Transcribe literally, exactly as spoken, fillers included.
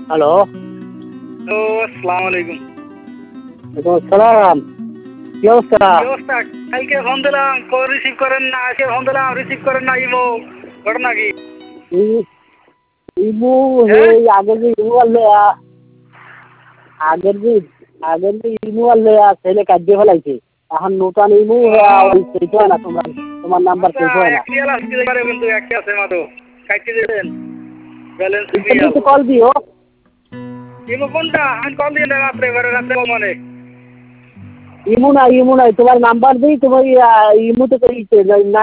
Hello. Hello, আসসালামু আলাইকুম। ওয়ালাইকুম আসসালাম। কি অবস্থা? কি অবস্থা? কালকে ফোন দিলাম, কল রিসিভ করেন না। আজকে ফোন দিলাম, রিসিভ করেন না ইমো। ঘটনা কি? ই- ইমু হ্যাঁ? এই আগের যে ইমু আনলে আগের যে আগের যে ইমু আনলে ছেলে কাটিয়ে ফেলাইছে। এখন নতুন ইমু ও, ওই সেট হয় না, তোমার তোমার নাম্বার আচ্ছা, সেট হয় না। একটি আলা দিতে পারে কিন্তু একটি আছে মাত্র। কাটতে দিবেন। ব্যালেন্স রিয়াল। একটু কল দিও। ইমো কোনটা? আমি কল দিয়ে দেন রাত্রে করে রাত্রে মানে। ইমু না ইমু নাই, তোমার নাম্বার দিই, তোমার ইমুতে